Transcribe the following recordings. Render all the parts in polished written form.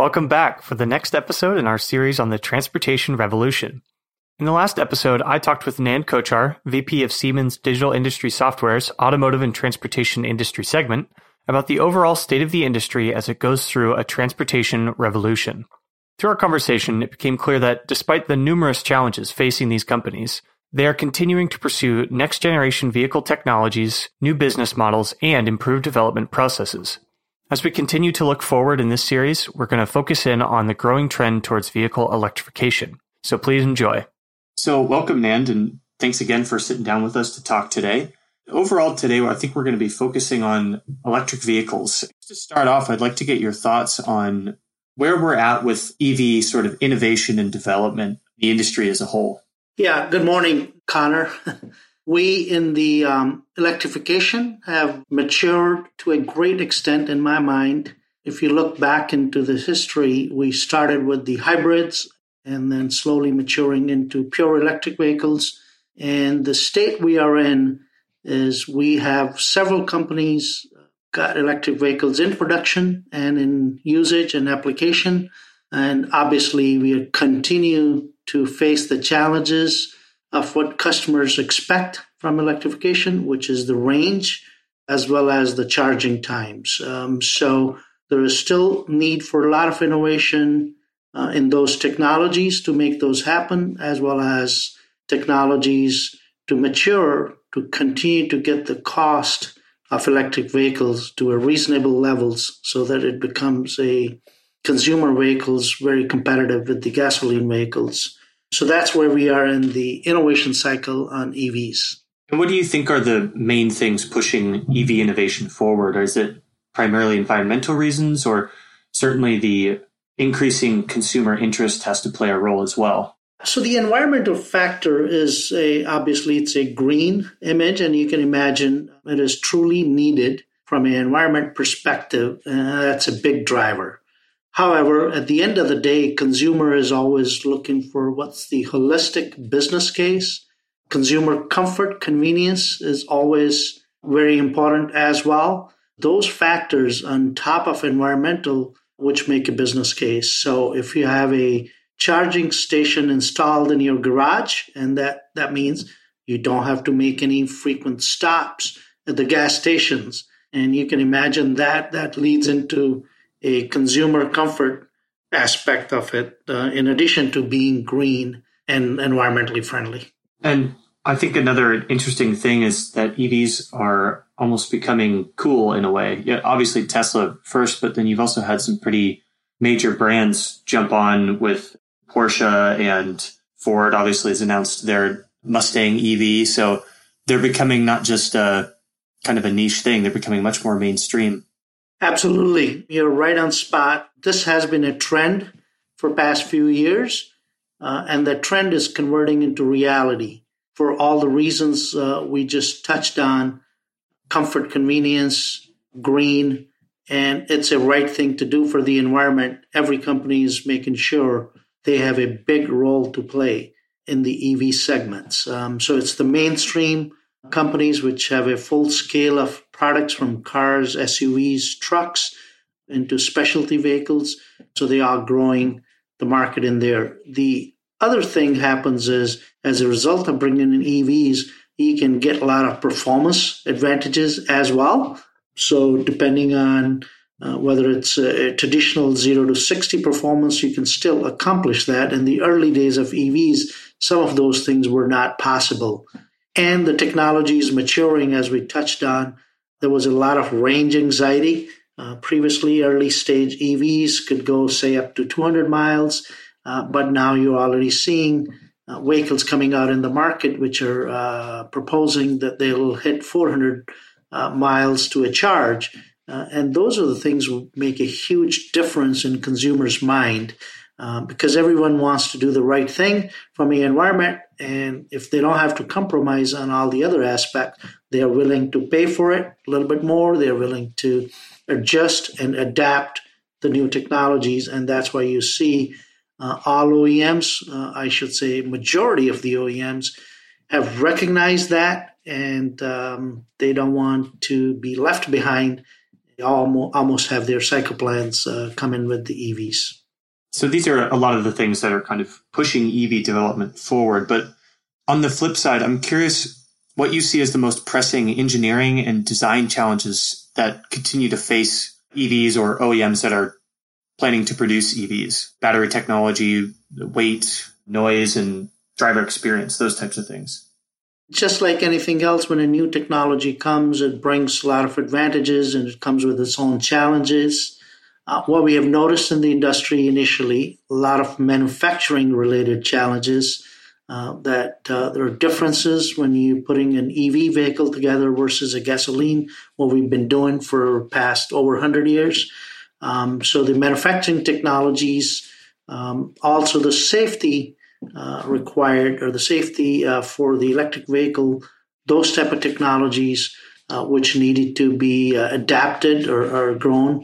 welcome back for the next episode in our series on the transportation revolution. In the last episode, I talked with Nand Kochhar, VP of Siemens Digital Industry Software's Automotive and Transportation Industry segment, about the overall state of the industry as it goes through a transportation revolution. Through our conversation, it became clear that despite the numerous challenges facing these companies, they are continuing to pursue next-generation vehicle technologies, new business models, and improved development processes. As we continue to look forward in this series, we're going to focus in on the growing trend towards vehicle electrification. So please enjoy. So welcome, Nand, and thanks again for sitting down with us to talk today. Overall today, I think we're going to be focusing on electric vehicles. To start off, I'd like to get your thoughts on where we're at with EV sort of innovation and development, the industry as a whole. Yeah, good morning, Connor. We in the electrification have matured to a great extent in my mind. If you look back into the history, we started with the hybrids and then slowly maturing into pure electric vehicles. And the state we are in is we have several companies got electric vehicles in production and in usage and application. And obviously, we continue to face the challenges of what customers expect from electrification, which is the range as well as the charging times. So there is still need for a lot of innovation in those technologies to make those happen, as well as technologies to mature to continue to get the cost of electric vehicles to a reasonable levels so that it becomes a consumer vehicles very competitive with the gasoline vehicles. So that's where we are in the innovation cycle on EVs. And what do you think are the main things pushing EV innovation forward? Or is it primarily environmental reasons, or certainly the increasing consumer interest has to play a role as well? So the environmental factor is obviously it's a green image, and you can imagine it is truly needed from an environment perspective. That's a big driver. However, at the end of the day, consumer is always looking for what's the holistic business case. Consumer comfort, convenience is always very important as well. Those factors on top of environmental, which make a business case. So if you have a charging station installed in your garage, and that means you don't have to make any frequent stops at the gas stations. And you can imagine that leads into a consumer comfort aspect of it, in addition to being green and environmentally friendly. And I think another interesting thing is that EVs are almost becoming cool in a way. Yeah, obviously Tesla first, but then you've also had some pretty major brands jump on with Porsche, and Ford obviously has announced their Mustang EV. So they're becoming not just a kind of a niche thing, they're becoming much more mainstream. Absolutely. You're right on spot. This has been a trend for past few years, and the trend is converting into reality for all the reasons we just touched on: comfort, convenience, green, and it's a right thing to do for the environment. Every company is making sure they have a big role to play in the EV segments. So it's the mainstream companies which have a full scale of products from cars, SUVs, trucks into specialty vehicles. So they are growing the market in there. The other thing happens is as a result of bringing in EVs, you can get a lot of performance advantages as well. So depending on whether it's a traditional 0 to 60 performance, you can still accomplish that. In the early days of EVs, some of those things were not possible. And the technology is maturing, as we touched on. There was a lot of range anxiety. Previously, early stage EVs could go, say, up to 200 miles. But now you're already seeing vehicles coming out in the market which are proposing that they'll hit 400 miles to a charge. And those are the things that make a huge difference in consumers' mind, because everyone wants to do the right thing from the environment. And if they don't have to compromise on all the other aspects, they are willing to pay for it a little bit more. They're willing to adjust and adapt the new technologies. And that's why you see all OEMs, I should say majority of the OEMs, have recognized that, and they don't want to be left behind They almost have their cycle plans come in with the EVs. So these are a lot of the things that are kind of pushing EV development forward. But on the flip side, I'm curious what you see as the most pressing engineering and design challenges that continue to face EVs or OEMs that are planning to produce EVs, battery technology, weight, noise, and driver experience, those types of things. Just like anything else, when a new technology comes, it brings a lot of advantages and it comes with its own challenges. What we have noticed in the industry initially, a lot of manufacturing-related challenges, that there are differences when you're putting an EV vehicle together versus a gasoline, what we've been doing for past over 100 years. So the manufacturing technologies, also the safety required, or the safety for the electric vehicle, those type of technologies which needed to be adapted or grown.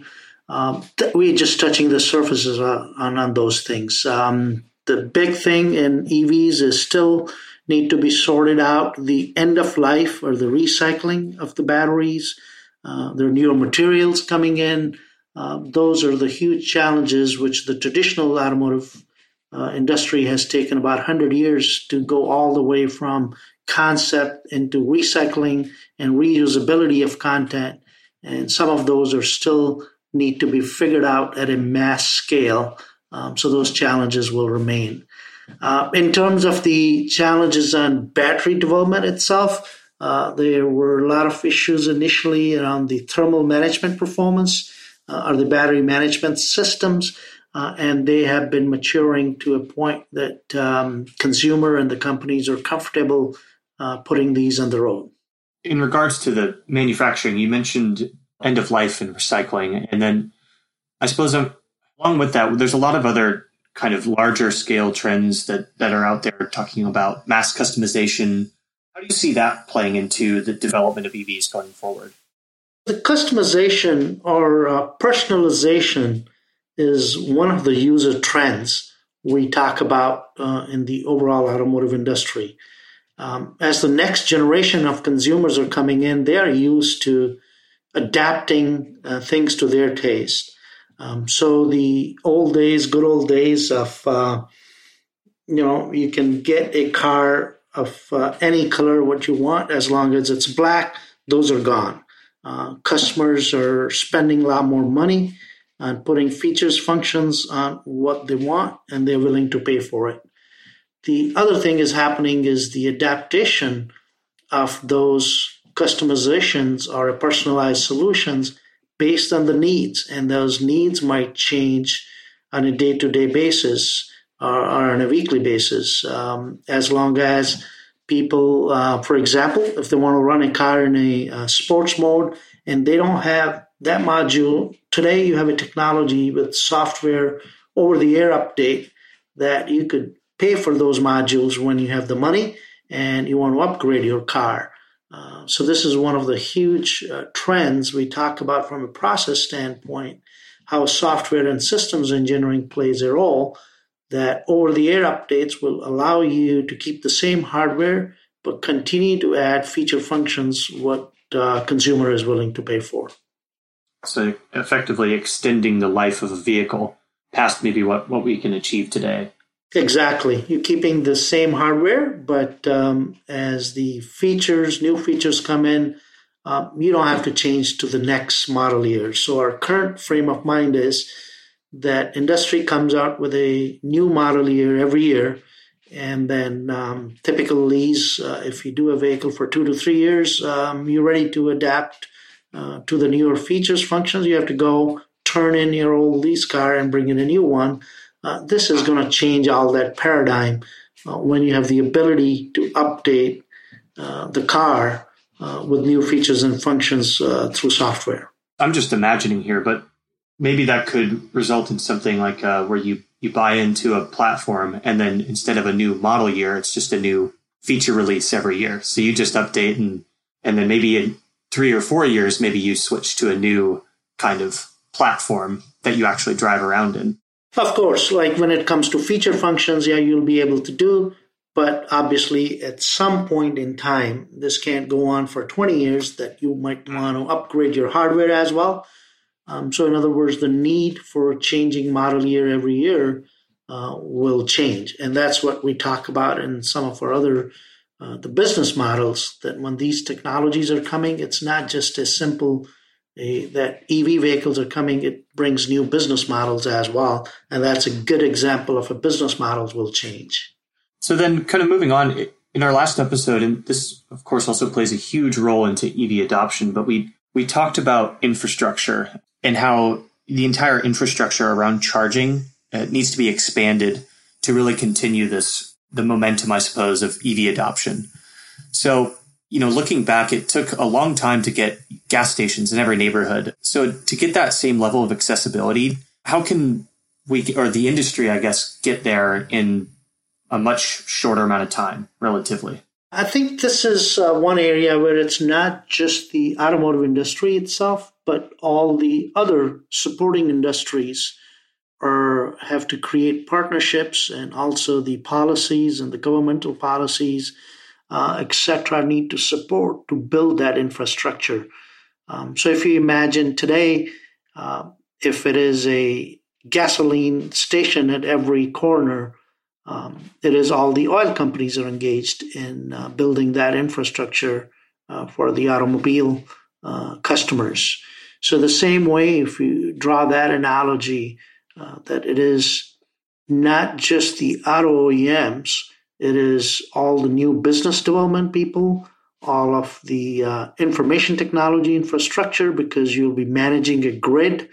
We're just touching the surfaces on those things. The big thing in EVs is still need to be sorted out the end of life or the recycling of the batteries. There are newer materials coming in. Those are the huge challenges which the traditional automotive industry has taken about 100 years to go all the way from concept into recycling and reusability of content. And some of those are still need to be figured out at a mass scale. So those challenges will remain. In terms of the challenges on battery development itself, there were a lot of issues initially around the thermal management performance or the battery management systems, and they have been maturing to a point that consumer and the companies are comfortable putting these on the road. In regards to the manufacturing, you mentioned end of life and recycling, and then I suppose along with that, there's a lot of other kind of larger scale trends that are out there talking about mass customization. How do you see that playing into the development of EVs going forward? The customization or personalization is one of the user trends we talk about in the overall automotive industry. As the next generation of consumers are coming in, they are used to adapting things to their taste. So the good old days of, you can get a car of any color what you want as long as it's black, those are gone. Customers are spending a lot more money on putting features, functions on what they want, and they're willing to pay for it. The other thing is happening is the adaptation of those customizations or personalized solutions based on the needs, and those needs might change on a day-to-day basis or on a weekly basis. As long as people, for example, if they want to run a car in a sports mode and they don't have that module, today you have a technology with software over-the-air update that you could pay for those modules when you have the money and you want to upgrade your car. So this is one of the huge trends we talk about from a process standpoint, how software and systems engineering plays a role, that over-the-air updates will allow you to keep the same hardware but continue to add feature functions what consumer is willing to pay for. So effectively extending the life of a vehicle past maybe what we can achieve today. Exactly. You're keeping the same hardware, but as the new features come in, you don't have to change to the next model year. So our current frame of mind is that industry comes out with a new model year every year. And then typically, if you do a vehicle for 2 to 3 years, you're ready to adapt to the newer features, functions. You have to go turn in your old lease car and bring in a new one. This is going to change all that paradigm when you have the ability to update the car with new features and functions through software. I'm just imagining here, but maybe that could result in something like where you buy into a platform and then instead of a new model year, it's just a new feature release every year. So you just update and then maybe in 3 or 4 years, maybe you switch to a new kind of platform that you actually drive around in. Of course, like when it comes to feature functions, you'll be able to do, but obviously at some point in time, this can't go on for 20 years that you might want to upgrade your hardware as well. So in other words, the need for changing model year every year will change. And that's what we talk about in some of our other the business models, that when these technologies are coming, it's not just as simple that EV vehicles are coming, it brings new business models as well. And that's a good example of a business models will change. So then kind of moving on, in our last episode, and this, of course, also plays a huge role into EV adoption, but we talked about infrastructure and how the entire infrastructure around charging needs to be expanded to really continue the momentum, I suppose, of EV adoption. So, looking back, it took a long time to get gas stations in every neighborhood. So to get that same level of accessibility, how can we, or the industry, I guess, get there in a much shorter amount of time, relatively? I think this is one area where it's not just the automotive industry itself, but all the other supporting industries have to create partnerships, and also the policies and the governmental policies, etc., need to support to build that infrastructure. So if you imagine today, if it is a gasoline station at every corner, it is all the oil companies are engaged in building that infrastructure for the automobile customers. So the same way, if you draw that analogy, that it is not just the auto OEMs, it is all the new business development people, all of the information technology infrastructure, because you'll be managing a grid.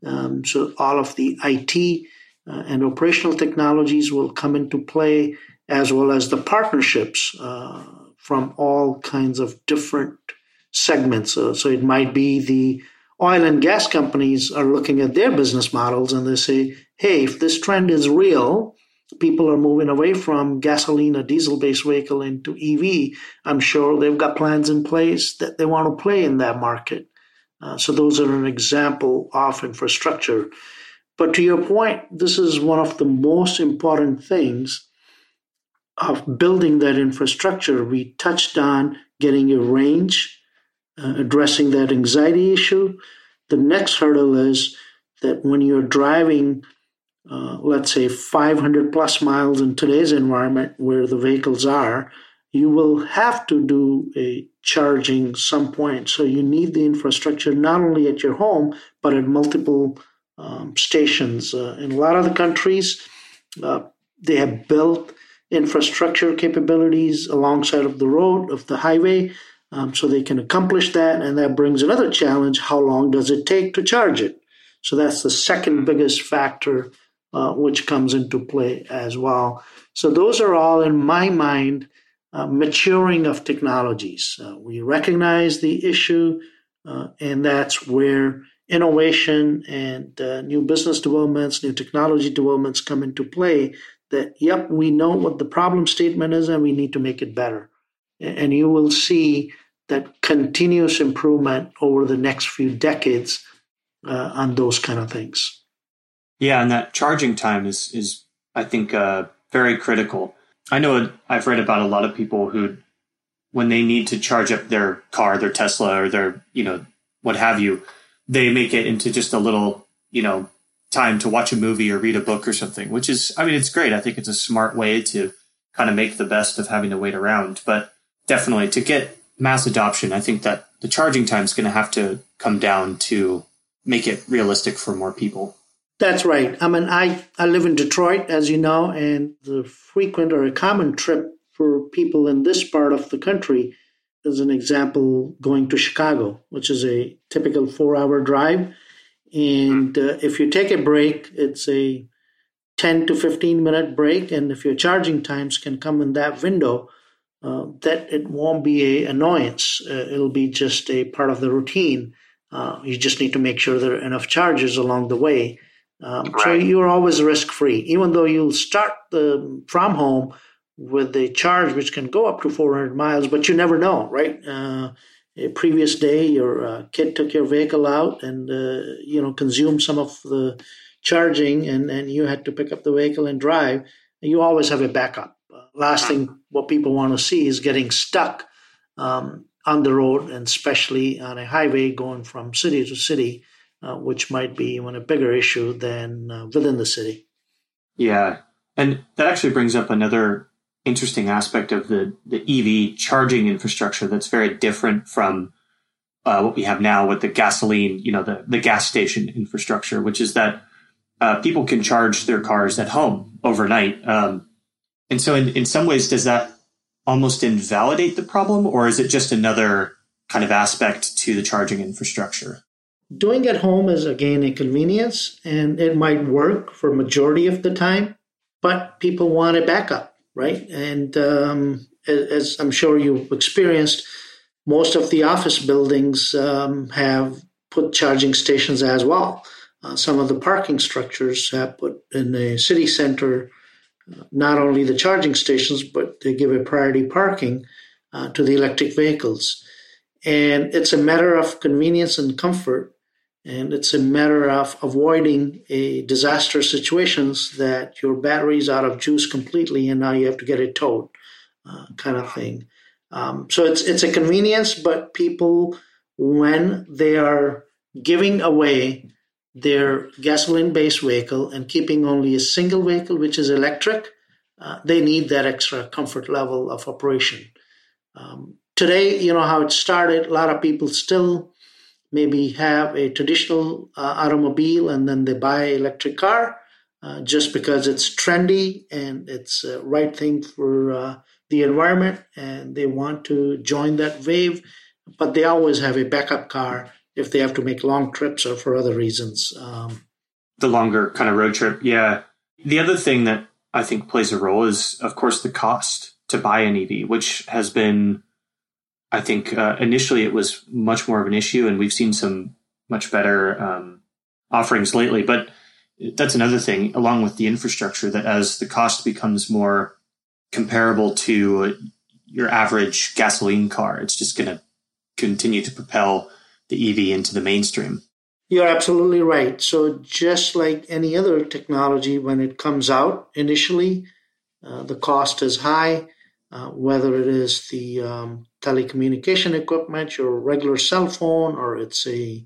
So all of the IT and operational technologies will come into play, as well as the partnerships from all kinds of different segments. So it might be the oil and gas companies are looking at their business models and they say, hey, if this trend is real, people are moving away from gasoline or diesel-based vehicle into EV. I'm sure they've got plans in place that they want to play in that market. So those are an example of infrastructure. But to your point, this is one of the most important things of building that infrastructure. We touched on getting a range, addressing that anxiety issue. The next hurdle is that when you're driving, let's say 500 plus miles in today's environment where the vehicles are, you will have to do a charging some point. So you need the infrastructure not only at your home, but at multiple stations. In a lot of the countries, they have built infrastructure capabilities alongside of the road, of the highway, so they can accomplish that. And that brings another challenge. How long does it take to charge it? So that's the second biggest factor which comes into play as well. So those are all, in my mind, maturing of technologies. We recognize the issue, and that's where innovation and new business developments, new technology developments come into play. That, yep, we know what the problem statement is and we need to make it better. And you will see that continuous improvement over the next few decades on those kind of things. Yeah, and that charging time is I think, very critical. I know I've read about a lot of people who, when they need to charge up their car, their Tesla, or their, what have you, they make it into just a little, time to watch a movie or read a book or something, which is, it's great. I think it's a smart way to kind of make the best of having to wait around. But definitely to get mass adoption, I think that the charging time is going to have to come down to make it realistic for more people. That's right. I live in Detroit, as you know, and the frequent or a common trip for people in this part of the country is an example going to Chicago, which is a typical 4-hour drive. And if you take a break, it's a 10 to 15 minute break. And if your charging times can come in that window, that it won't be an annoyance. It'll be just a part of the routine. You just need to make sure there are enough chargers along the way. So you're always risk-free, even though you'll start from home with a charge which can go up to 400 miles, but you never know, right? A previous day, your kid took your vehicle out and, consumed some of the charging, and you had to pick up the vehicle and drive. And you always have a backup. Last thing what people want to see is getting stuck on the road, and especially on a highway going from city to city. which might be even a bigger issue than within the city. Yeah. And that actually brings up another interesting aspect of the EV charging infrastructure that's very different from what we have now with the gasoline, the gas station infrastructure, which is that people can charge their cars at home overnight. And so in some ways, does that almost invalidate the problem, or is it just another kind of aspect to the charging infrastructure? Doing at home is, again, a convenience, and it might work for majority of the time, but people want a backup, right? And as I'm sure you've experienced, most of the office buildings have put charging stations as well. Some of the parking structures have put in the city center not only the charging stations, but they give a priority parking to the electric vehicles. And it's a matter of convenience and comfort, and it's a matter of avoiding a disaster situations that your battery is out of juice completely and now you have to get it towed, kind of thing. So it's a convenience, but people, when they are giving away their gasoline-based vehicle and keeping only a single vehicle, which is electric, they need that extra comfort level of operation. Today, you know how it started, a lot of people still maybe have a traditional automobile and then they buy an electric car just because it's trendy and it's the right thing for the environment, and they want to join that wave, but they always have a backup car if they have to make long trips or for other reasons. The longer kind of road trip, yeah. The other thing that I think plays a role is, of course, the cost to buy an EV, which has been, I think, initially it was much more of an issue, and we've seen some much better offerings lately. But that's another thing, along with the infrastructure, that as the cost becomes more comparable to your average gasoline car, it's just going to continue to propel the EV into the mainstream. You're absolutely right. So just like any other technology, when it comes out initially, the cost is high, whether it is the telecommunication equipment, your regular cell phone, or it's a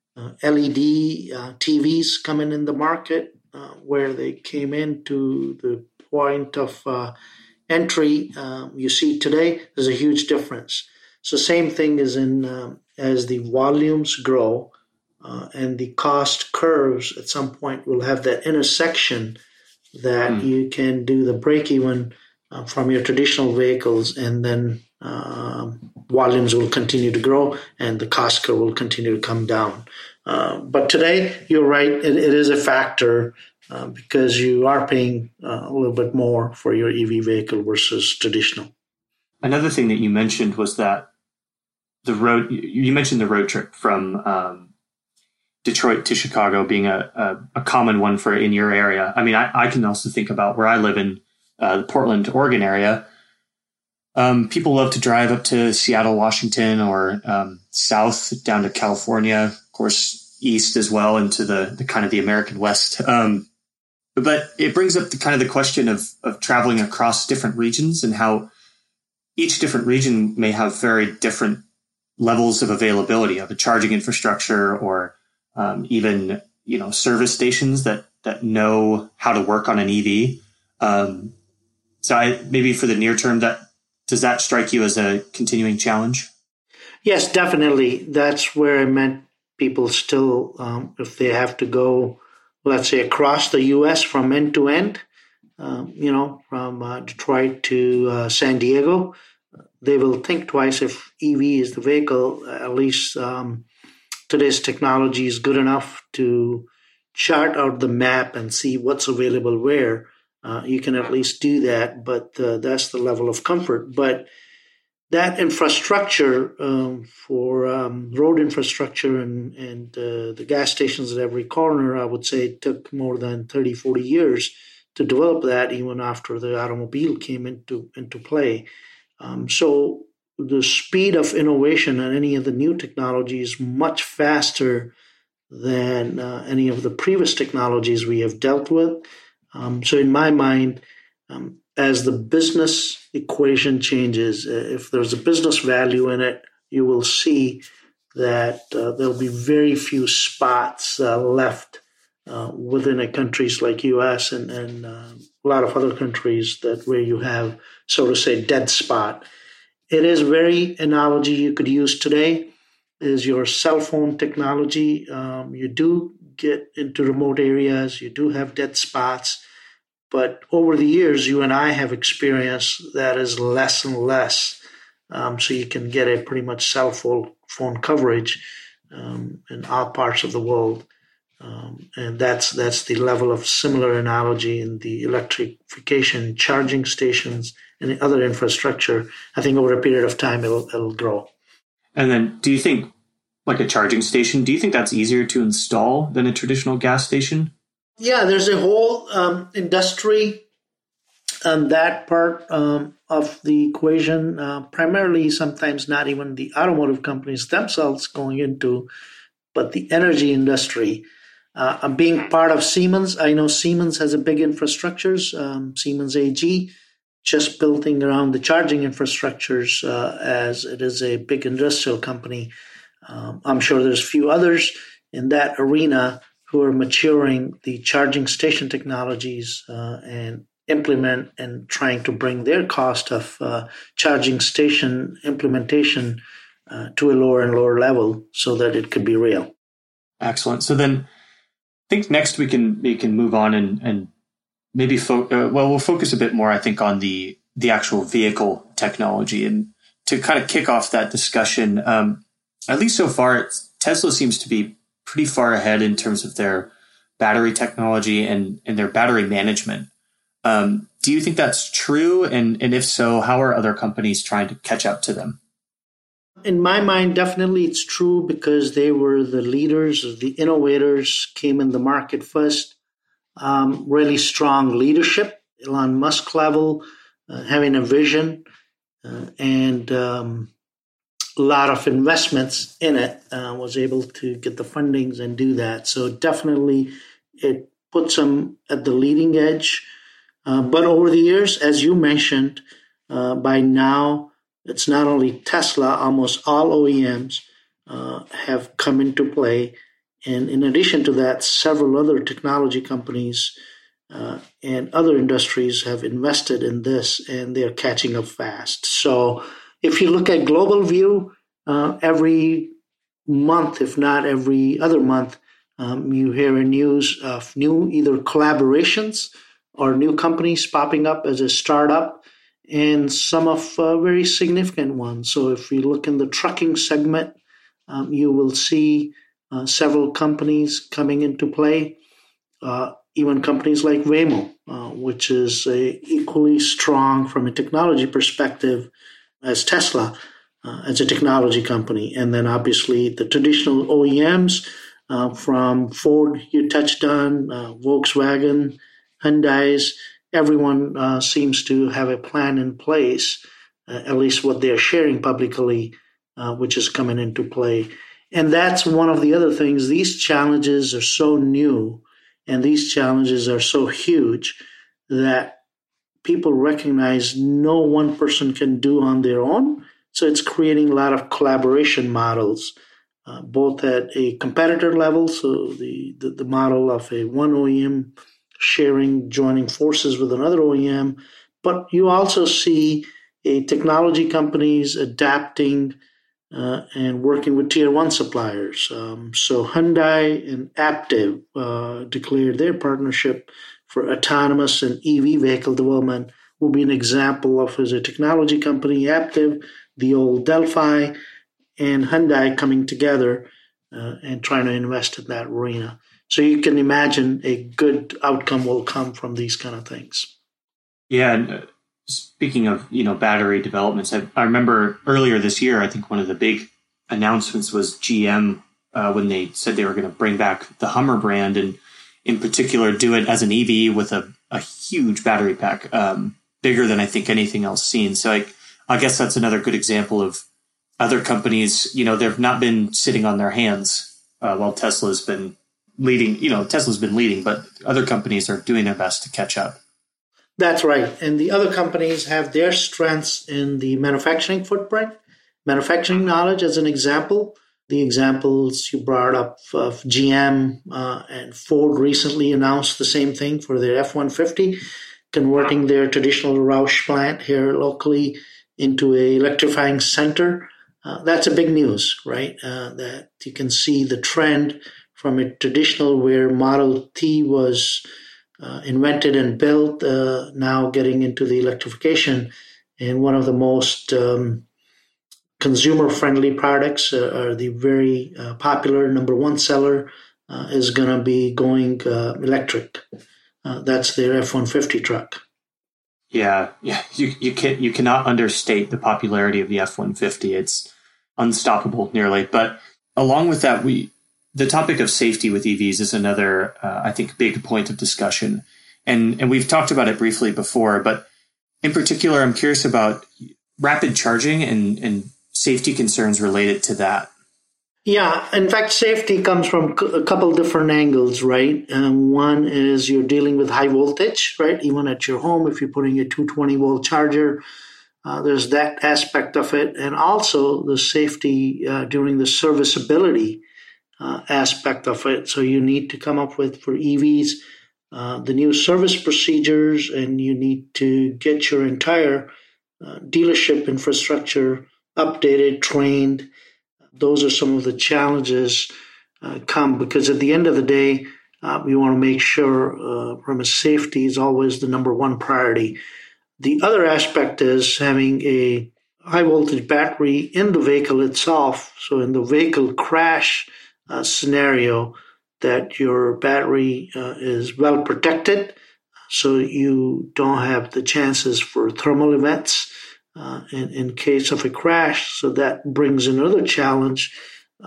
LED TVs coming in the market where they came into the point of entry you see today, there's a huge difference. So same thing is in as the volumes grow and the cost curves at some point will have that intersection that you can do the break even from your traditional vehicles, and then volumes will continue to grow and the cost curve will continue to come down. But today, you're right, it is a factor because you are paying a little bit more for your EV vehicle versus traditional. Another thing that you mentioned was that you mentioned the road trip from Detroit to Chicago being a common one for in your area. I mean, I can also think about where I live in the Portland, Oregon area. People love to drive up to Seattle, Washington, or south down to California, of course, east as well into the kind of the American West. But it brings up the question of traveling across different regions and how each different region may have very different levels of availability of a charging infrastructure, or even, service stations that know how to work on an EV. So maybe for the near term, does that strike you as a continuing challenge? Yes, definitely. That's where I meant people still, if they have to go, let's say, across the U.S. from end to end, from Detroit to San Diego, they will think twice if EV is the vehicle. At least today's technology is good enough to chart out the map and see what's available where. You can at least do that, but that's the level of comfort. But that infrastructure for road infrastructure and the gas stations at every corner, I would say it took more than 30, 40 years to develop that, even after the automobile came into play. So the speed of innovation on any of the new technology is much faster than any of the previous technologies we have dealt with. So in my mind, as the business equation changes, if there's a business value in it, you will see that there'll be very few spots left within a countries like U.S. and a lot of other countries that where you have, so to say, dead spot. It is very analogy you could use today is your cell phone technology. You do get into remote areas, you do have dead spots, but over the years, you and I have experienced that is less and less. So you can get a pretty much cell phone coverage in all parts of the world. And that's the level of similar analogy in the electrification, charging stations, and the other infrastructure. I think over a period of time, it'll grow. And then do you think, like a charging station, do you think that's easier to install than a traditional gas station? Yeah, there's a whole industry on that part of the equation, primarily sometimes not even the automotive companies themselves going into, but the energy industry. Being part of Siemens, I know Siemens has a big infrastructures, Siemens AG, just building around the charging infrastructures as it is a big industrial company. I'm sure there's a few others in that arena who are maturing the charging station technologies and implement and trying to bring their cost of charging station implementation to a lower and lower level so that it could be real. Excellent. So then I think next we can move on and maybe we'll focus a bit more, I think, on the actual vehicle technology. And to kind of kick off that discussion, at least so far, Tesla seems to be pretty far ahead in terms of their battery technology and their battery management. Do you think that's true? And if so, how are other companies trying to catch up to them? In my mind, definitely it's true because they were the leaders, the innovators, came in the market first. Really strong leadership, Elon Musk level, having a vision and a lot of investments in it, was able to get the fundings and do that. So definitely it puts them at the leading edge. But over the years, as you mentioned, by now, it's not only Tesla, almost all OEMs have come into play. And in addition to that, several other technology companies and other industries have invested in this, and they're catching up fast. So if you look at global view, every month, if not every other month, you hear a news of new either collaborations or new companies popping up as a startup, and some of very significant ones. So if you look in the trucking segment, you will see several companies coming into play, even companies like Waymo, which is equally strong from a technology perspective as Tesla, as a technology company. And then obviously the traditional OEMs from Ford, you touched on, Volkswagen, Hyundai's, everyone seems to have a plan in place, at least what they're sharing publicly, which is coming into play. And that's one of the other things. These challenges are so new and these challenges are so huge that people recognize no one person can do on their own. So it's creating a lot of collaboration models, both at a competitor level, so the model of a one OEM sharing, joining forces with another OEM, but you also see technology companies adapting and working with tier one suppliers. So Hyundai and Aptiv declared their partnership for autonomous and EV vehicle development. Will be an example of as a technology company, Aptiv, the old Delphi, and Hyundai coming together and trying to invest in that arena. So you can imagine a good outcome will come from these kind of things. Yeah, and speaking of battery developments, I remember earlier this year, I think one of the big announcements was GM when they said they were going to bring back the Hummer brand and in particular do it as an EV with a huge battery pack, bigger than I think anything else seen. So I guess that's another good example of other companies, they've not been sitting on their hands while Tesla's been leading. Tesla's been leading, but other companies are doing their best to catch up. That's right. And the other companies have their strengths in the manufacturing footprint, manufacturing knowledge as an example. The examples you brought up of GM and Ford recently announced the same thing for their F-150, converting their traditional Roush plant here locally into a electrifying center. That's a big news, right? That you can see the trend from a traditional where Model T was invented and built, now getting into the electrification. And one of the most consumer-friendly products are the very popular number one seller is going to be going electric. That's their F-150 truck. Yeah. You cannot understate the popularity of the F-150. It's unstoppable, nearly. But along with that, the topic of safety with EVs is another, I think, big point of discussion. And we've talked about it briefly before, but in particular, I'm curious about rapid charging and safety concerns related to that. Yeah, in fact, safety comes from a couple different angles, right? One is you're dealing with high voltage, right? Even at your home, if you're putting a 220-volt charger, there's that aspect of it. And also the safety during the serviceability aspect of it. So you need to come up with, for EVs, the new service procedures, and you need to get your entire dealership infrastructure updated, trained. Those are some of the challenges come because at the end of the day, we want to make sure from a safety is always the number one priority. The other aspect is having a high voltage battery in the vehicle itself. So in the vehicle crash scenario, that your battery is well protected so you don't have the chances for thermal events in case of a crash. So that brings another challenge.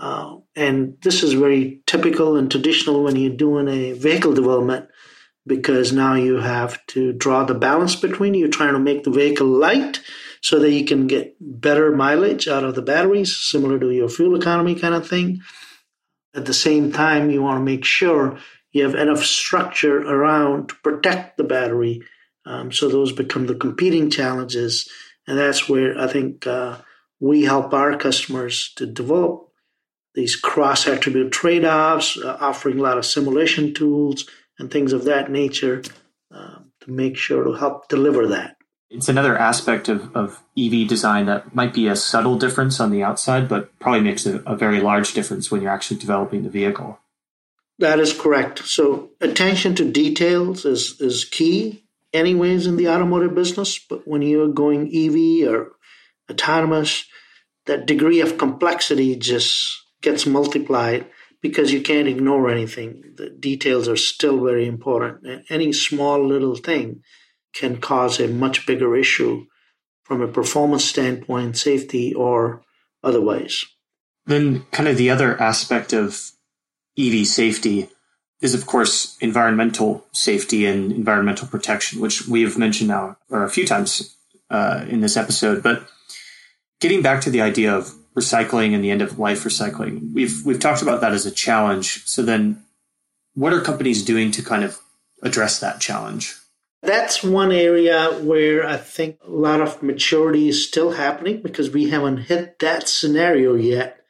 And this is very typical and traditional when you're doing a vehicle development, because now you have to draw the balance between you're trying to make the vehicle light so that you can get better mileage out of the batteries, similar to your fuel economy kind of thing. At the same time, you want to make sure you have enough structure around to protect the battery. So those become the competing challenges. And that's where I think we help our customers to develop these cross-attribute trade-offs, offering a lot of simulation tools and things of that nature to make sure to help deliver that. It's another aspect of EV design that might be a subtle difference on the outside, but probably makes a very large difference when you're actually developing the vehicle. That is correct. So attention to details is key anyways in the automotive business, but when you're going EV or autonomous, that degree of complexity just gets multiplied because you can't ignore anything. The details are still very important. Any small little thing can cause a much bigger issue from a performance standpoint, safety, or otherwise. Then kind of the other aspect of EV safety is, of course, environmental safety and environmental protection, which we have mentioned now or a few times in this episode. But getting back to the idea of recycling and the end of life recycling, we've talked about that as a challenge. So then what are companies doing to kind of address that challenge? That's one area where I think a lot of maturity is still happening because we haven't hit that scenario yet,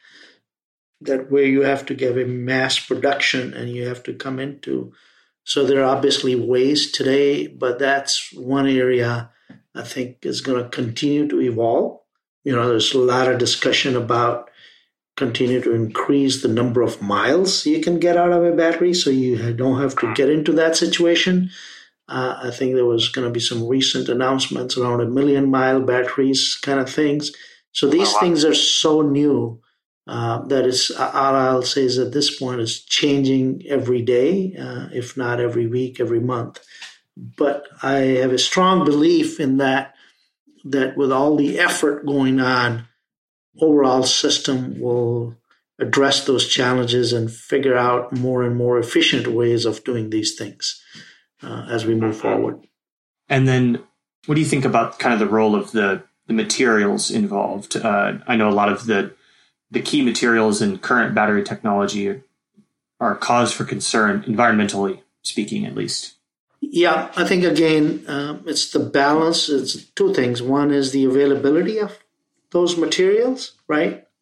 that where you have to give a mass production and you have to come into. So there are obviously ways today, but that's one area I think is going to continue to evolve. There's a lot of discussion about continue to increase the number of miles you can get out of a battery so you don't have to get into that situation. I think there was going to be some recent announcements around 1 million mile batteries kind of things. So these things are so new that is, all I'll say is at this point is changing every day, if not every week, every month. But I have a strong belief in that with all the effort going on, overall system will address those challenges and figure out more and more efficient ways of doing these things as we move forward. And then what do you think about kind of the role of the materials involved? I know a lot of the key materials in current battery technology are cause for concern, environmentally speaking, at least. Yeah, I think, again, it's the balance. It's two things. One is the availability of those materials, right?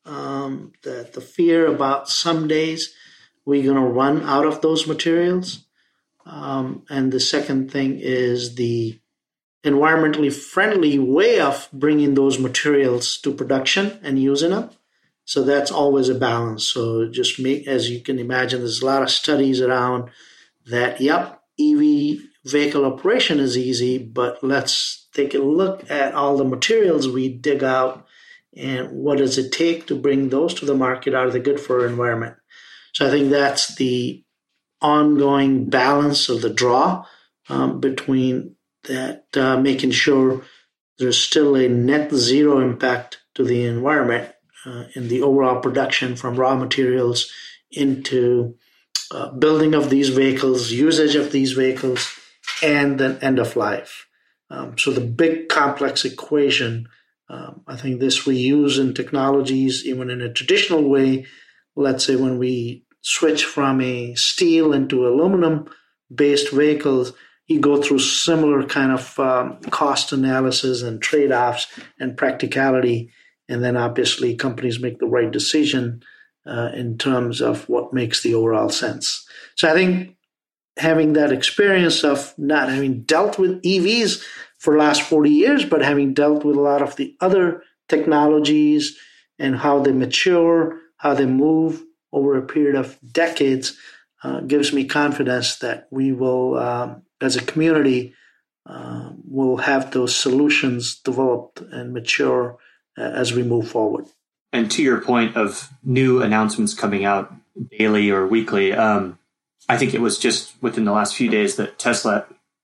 the fear about some days we're going to run out of those materials. And the second thing is the environmentally friendly way of bringing those materials to production and using them. So that's always a balance. So just as you can imagine, there's a lot of studies around that, EV vehicle operation is easy, but let's take a look at all the materials we dig out and what does it take to bring those to the market? Are they good for our environment? So I think that's the ongoing balance of the draw between that, making sure there's still a net zero impact to the environment in the overall production from raw materials into building of these vehicles, usage of these vehicles, and then end of life. So the big complex equation, I think this we use in technologies, even in a traditional way. Let's say when we switch from a steel into aluminum-based vehicles, you go through similar kind of cost analysis and trade-offs and practicality, and then obviously companies make the right decision in terms of what makes the overall sense. So I think having that experience of not having dealt with EVs for the last 40 years, but having dealt with a lot of the other technologies and how they mature, how they move over a period of decades, gives me confidence that we will, as a community, will have those solutions developed and mature as we move forward. And to your point of new announcements coming out daily or weekly, I think it was just within the last few days that Tesla,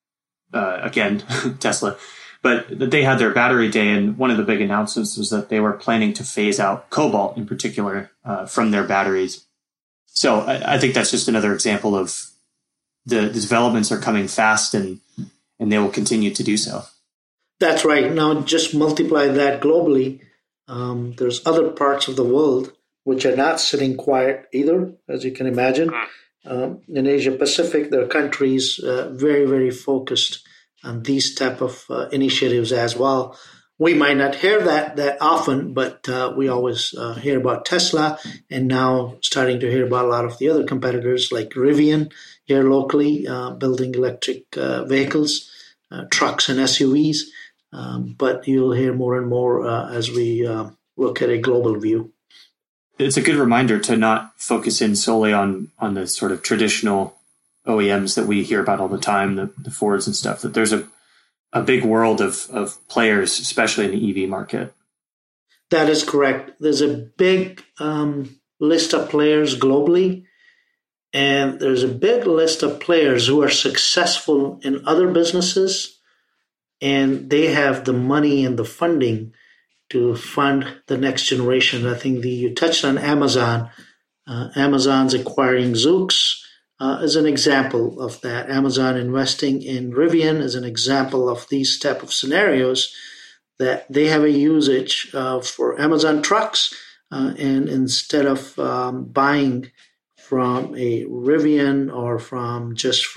Tesla, but they had their battery day, and one of the big announcements was that they were planning to phase out cobalt in particular from their batteries. So I think that's just another example of the developments are coming fast, and they will continue to do so. That's right. Now just multiply that globally. There's other parts of the world which are not sitting quiet either, as you can imagine. In Asia Pacific, there are countries very, very focused on these type of initiatives as well. We might not hear that often, but we always hear about Tesla, and now starting to hear about a lot of the other competitors like Rivian here locally, building electric vehicles, trucks and SUVs. But you'll hear more and more as we look at a global view. It's a good reminder to not focus in solely on the sort of traditional OEMs that we hear about all the time, the Fords and stuff, that there's a big world of players, especially in the EV market. That is correct. There's a big list of players globally, and there's a big list of players who are successful in other businesses, and they have the money and the funding to fund the next generation. I think you touched on Amazon. Amazon's acquiring Zoox is an example of that. Amazon investing in Rivian is an example of these type of scenarios that they have a usage for Amazon trucks, and instead of buying from a Rivian or from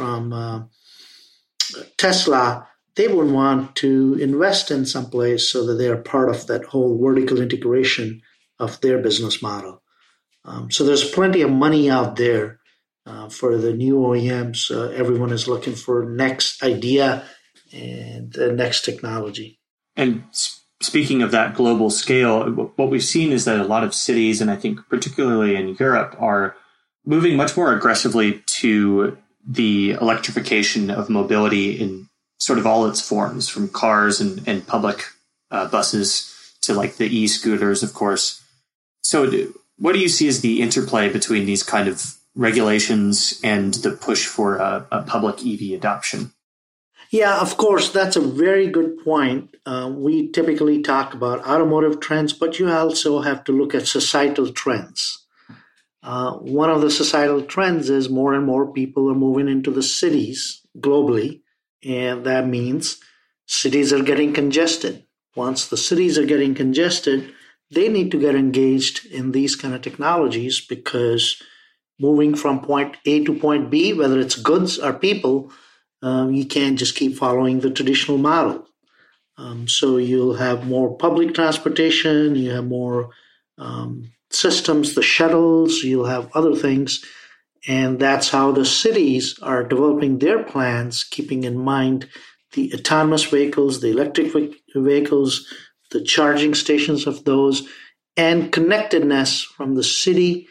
Tesla, they would want to invest in some place so that they are part of that whole vertical integration of their business model. So there's plenty of money out there for the new OEMs. Everyone is looking for next idea and the next technology. And speaking of that global scale, what we've seen is that a lot of cities, and I think particularly in Europe, are moving much more aggressively to the electrification of mobility in sort of all its forms, from cars and public buses to like the e-scooters, of course. So what do you see as the interplay between these kind of regulations and the push for a public EV adoption? Yeah, of course, that's a very good point. We typically talk about automotive trends, but you also have to look at societal trends. One of the societal trends is more and more people are moving into the cities globally, and that means cities are getting congested. Once the cities are getting congested, they need to get engaged in these kind of technologies, because moving from point A to point B, whether it's goods or people, you can't just keep following the traditional model. So you'll have more public transportation, you have more systems, the shuttles, you'll have other things. And that's how the cities are developing their plans, keeping in mind the autonomous vehicles, the electric vehicles, the charging stations of those, and connectedness from the city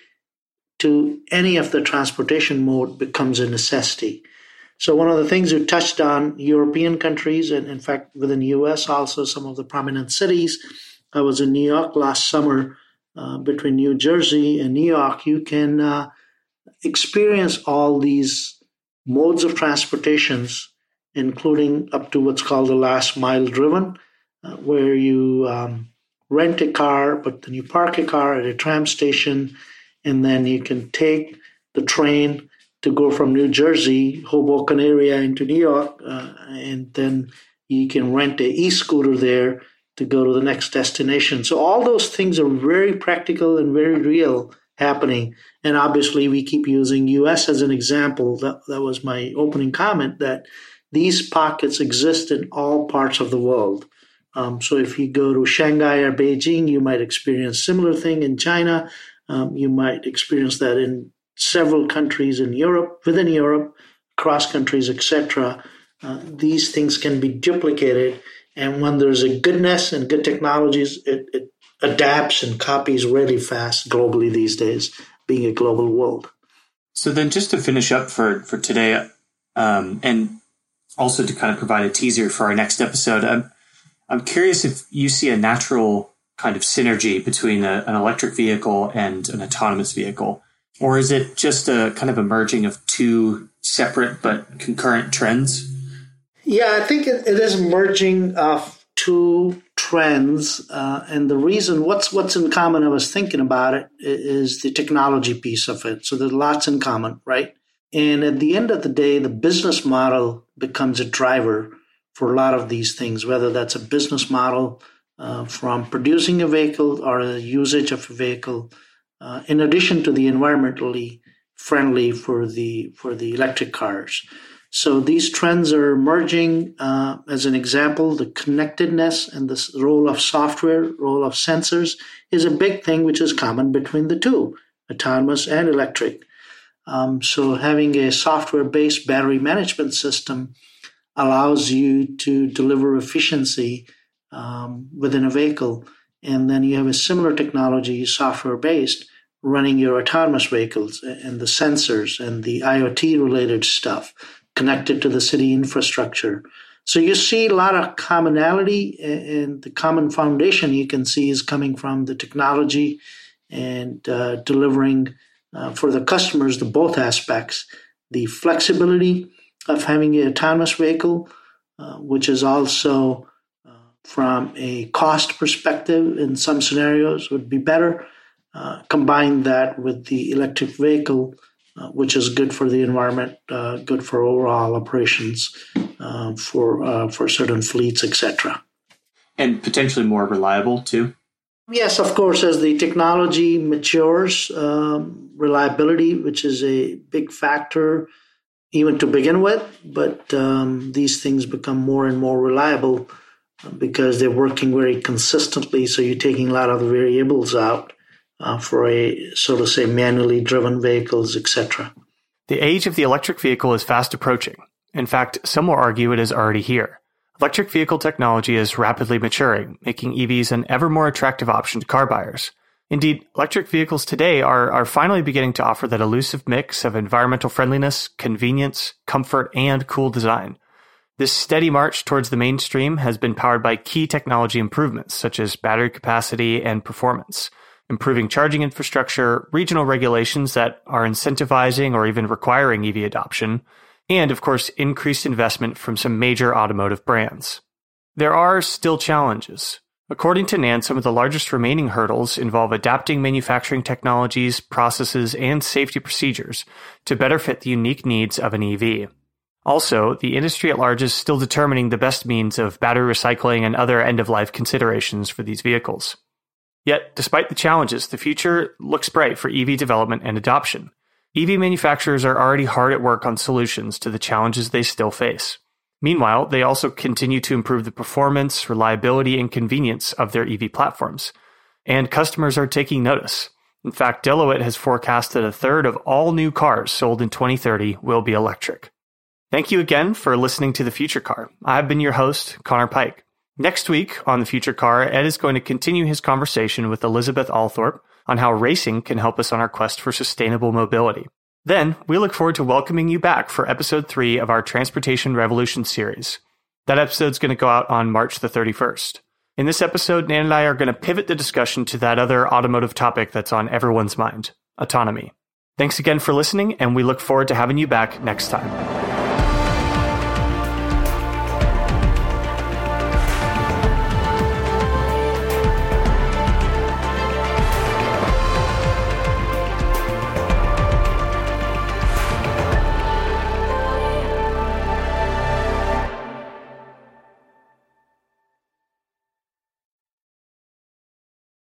to any of the transportation mode becomes a necessity. So one of the things you touched on, European countries, and in fact within the US also, some of the prominent cities. I was in New York last summer. Between New Jersey and New York, you can experience all these modes of transportations, including up to what's called the last mile driven, where you rent a car, but then you park a car at a tram station, and then you can take the train to go from New Jersey, Hoboken area into New York, and then you can rent an e-scooter there to go to the next destination. So all those things are very practical and very real happening. And obviously we keep using US as an example. That was my opening comment, that these pockets exist in all parts of the world. So if you go to Shanghai or Beijing, you might experience similar thing in China. You might experience that in several countries in Europe, within Europe, across countries, etc. These things can be duplicated. And when there's a goodness and good technologies, it adapts and copies really fast globally these days, being a global world. So then just to finish up for today, and also to kind of provide a teaser for our next episode, I'm curious if you see a natural kind of synergy between an electric vehicle and an autonomous vehicle, or is it just a kind of a merging of two separate but concurrent trends? Yeah, I think it is merging of two trends. And the reason, what's in common, I was thinking about it, is the technology piece of it. So there's lots in common, right? And at the end of the day, the business model becomes a driver for a lot of these things, whether that's a business model from producing a vehicle or a usage of a vehicle, in addition to the environmentally friendly for the electric cars. So these trends are merging. As an example, the connectedness and the role of software, role of sensors is a big thing which is common between the two, autonomous and electric. So having a software-based battery management system allows you to deliver efficiency within a vehicle. And then you have a similar technology, software-based, running your autonomous vehicles and the sensors and the IoT-related stuff connected to the city infrastructure. So you see a lot of commonality, and the common foundation you can see is coming from the technology and delivering for the customers the both aspects, the flexibility of having an autonomous vehicle, which is also from a cost perspective in some scenarios would be better. Combine that with the electric vehicle, which is good for the environment, good for overall operations, for certain fleets, etc. And potentially more reliable too? Yes, of course, as the technology matures, reliability, which is a big factor even to begin with, but these things become more and more reliable because they're working very consistently, so you're taking a lot of the variables out. For a, so to say, manually driven vehicles, etc. The age of the electric vehicle is fast approaching. In fact, some will argue it is already here. Electric vehicle technology is rapidly maturing, making EVs an ever more attractive option to car buyers. Indeed, electric vehicles today are finally beginning to offer that elusive mix of environmental friendliness, convenience, comfort, and cool design. This steady march towards the mainstream has been powered by key technology improvements such as battery capacity and performance, improving charging infrastructure, regional regulations that are incentivizing or even requiring EV adoption, and, of course, increased investment from some major automotive brands. There are still challenges. According to NAND, some of the largest remaining hurdles involve adapting manufacturing technologies, processes, and safety procedures to better fit the unique needs of an EV. Also, the industry at large is still determining the best means of battery recycling and other end-of-life considerations for these vehicles. Yet, despite the challenges, the future looks bright for EV development and adoption. EV manufacturers are already hard at work on solutions to the challenges they still face. Meanwhile, they also continue to improve the performance, reliability, and convenience of their EV platforms. And customers are taking notice. In fact, Deloitte has forecasted a third of all new cars sold in 2030 will be electric. Thank you again for listening to The Future Car. I've been your host, Connor Pike. Next week on The Future Car, Ed is going to continue his conversation with Elizabeth Althorpe on how racing can help us on our quest for sustainable mobility. Then, we look forward to welcoming you back for episode 3 of our Transportation Revolution series. That episode's going to go out on March the 31st. In this episode, Nan and I are going to pivot the discussion to that other automotive topic that's on everyone's mind, autonomy. Thanks again for listening, and we look forward to having you back next time.